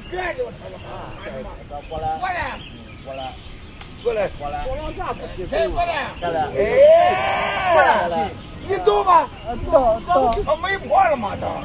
这就是他的好过来， 过来， 过来， 过来， 过来， 我老啥不提谁过来？ 过来， 哎，你走吧， 走， 他没破了吗？他。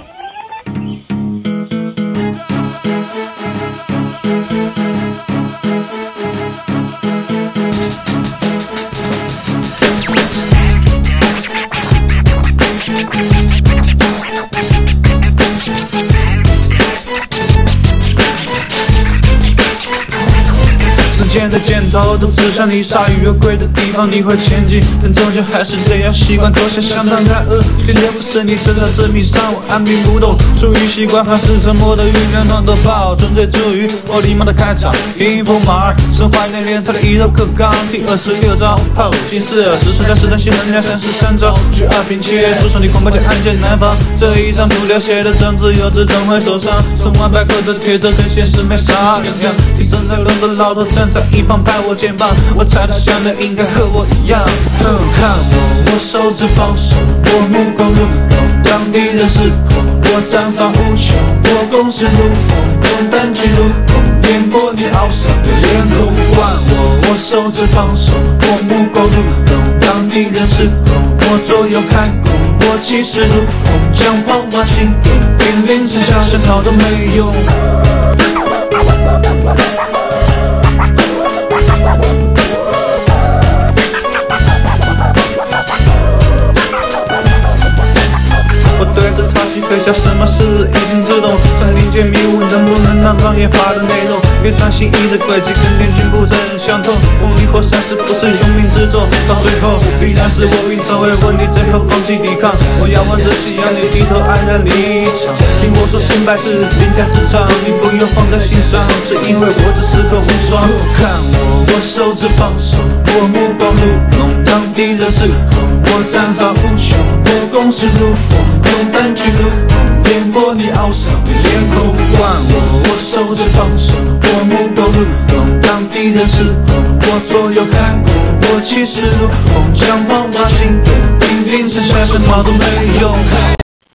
时间的箭头都指向你鲨鱼越贵的地方，你会前进，但终究还是得要习惯脱下香肠太饿，体力不是你知道这迷上我按兵不动，出于习惯，怕是沉默的酝酿暖的爆，纯粹出于我礼貌的开场，迎风马儿，身怀内敛才的一柔克刚，第26招炮金四，只剩下实战新能量33招，去2平7，诉说你恐怕就暗箭难防，这一场不了血的政治幼稚怎会受伤？成万百个的铁证很显示没啥两样，听正在论的老头站在一旁拍我肩膀，我猜他想的应该和我一样。看我手指放手，我目光如龙，当敌人失控，我绽放无穷，我攻势如风，用胆气如虹，颠簸你傲上的脸孔。管我手指放手，我目光如龙，当敌人失控，我左右开弓，我气势如虹，将黄马行动，兵临城下想逃都没用。我对着潮汐推销什么是一静自动，在临界迷雾能不能当专业化的内容？越转型移的轨迹跟电军不真相同，风力或闪失不是用命之中，到最后必然是我运成为问题，最后放弃抵抗。我仰望着夕阳，你低头黯然离场。听我说胜败是兵家之长，你不用放在心上，是因为我只是个无双。看我手指放手，我目光如龙，当敌人失控，我绽放无穷，我攻势如风，用胆气如虹，颠簸你傲上的脸孔。管我手指放手，我目光如龙，当敌人失控，我左右开弓，我气势如虹，将黄马行动，兵临城下想逃都没用。